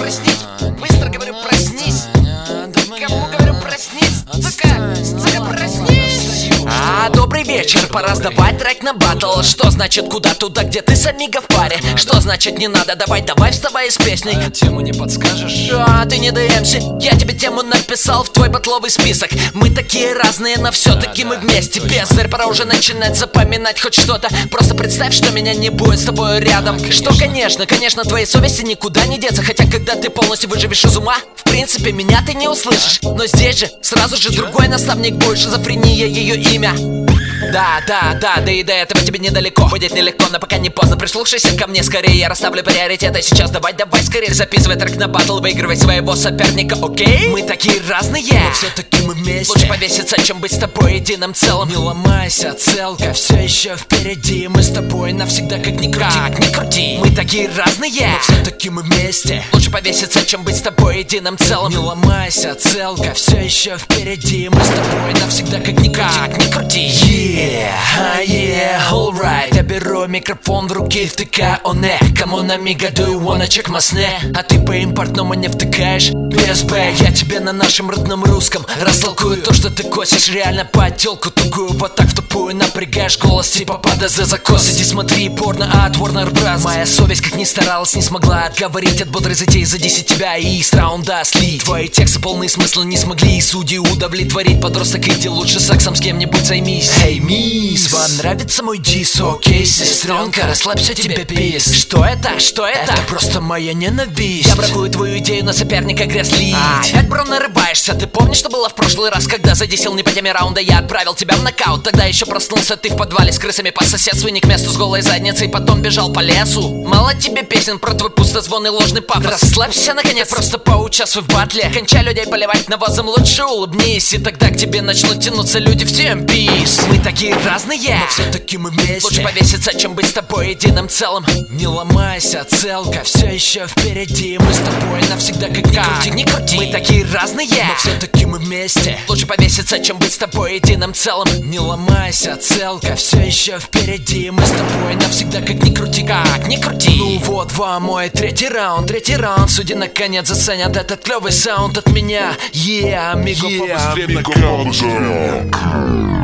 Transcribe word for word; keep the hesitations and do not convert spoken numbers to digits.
проснись. Быстро говорю, проснись. Кому говорю, проснись? Сука, сука, проснись. А, добрый вечер, пора сдавать трек на батл. Что значит куда туда, где ты с Амиго в паре? Что значит не надо, давай, давай, вставай с песней. А тему не подскажешь? А, ты не ДМси, я тебе тему написал в твой батловый список. Мы такие разные, но все-таки мы вместе. Бездарь, пора уже начинать запоминать хоть что-то. Просто представь, что меня не будет с тобой рядом. Что, конечно, конечно, твоей совести никуда не деться. Хотя, когда ты полностью выживешь из ума, в принципе, меня ты не услышишь. Но здесь же, сразу же другой наставник будет. Шизофрения ее имя. Да, да, да, да и до этого тебе недалеко. Будет нелегко, но пока не поздно. Прислушайся ко мне скорее, я расставлю приоритеты. Сейчас давай, давай скорее записывай трек на батл, выигрывай своего соперника, окей? Мы такие разные, но все-таки мы вместе. Лучше повеситься, чем быть с тобой единым целым. Не ломайся, целка, все еще впереди. Мы с тобой навсегда, как ни крути. Как ни крути, мы такие разные, но все-таки мы вместе. Лучше повеситься, чем быть с тобой единым целым. Не ломайся, целка, все еще впереди. Мы с тобой навсегда, как ни крути. Как ни крути. Yeah, ah, yeah, alright. Я беру микрофон в руки, втыкаю он э. Кому на мига, do you wanna check my snare? А ты по импортному не втыкаешь? Без Б, я тебе на нашем родном русском растолкую то, что ты косишь реально по телку тугую. Вот так в тупую напрягаешь голос, типа пада за закос. Иди смотри порно от Warner Bros. Моя совесть как ни старалась, не смогла отговорить от бодрой затеи. Задесить тебя и из раунда слить. Твои тексты полные смысла не смогли и судьи удовлетворить. Подросток, иди лучше сексом с кем-нибудь займись. Hey, мисс, вам нравится мой дис? Окей, сестренка, расслабься, тебе пис. Что это? Что это? Это просто моя ненависть. Я бракую твою идею на соперника грязь лить. А, опять, бро, нарываешься. Ты помнишь, что было в прошлый раз, когда задесил не по теме раунда? Я отправил тебя в нокаут. Тогда еще проснулся ты в подвале с крысами по соседству. И не к месту с голой задницей, потом бежал по лесу. Мало тебе песен про твой пустозвон и ложный пафос. Расслабься, наконец, просто поучаствуй в батле. Кончай людей поливать навозом, лучше улыбнись. И тогда к тебе начнут тянуться люди в тем пис. Мы такие разные, но все-таки мы вместе. Лучше повеситься, чем быть с тобой единым целым. Не ломайся, целка, все еще впереди. Мы с тобой навсегда, как ни как крути. ни крути. Мы такие разные, но все-таки мы вместе. Лучше повеситься, чем быть с тобой единым целым. Не ломайся, целка, все еще впереди. Мы с тобой навсегда, как ни крути. Как ни крути. Ну вот вам мой третий раунд, третий раунд. Судьи наконец заценят этот клевый саунд от меня. Yeah, Амиго, Yeah, Amigo,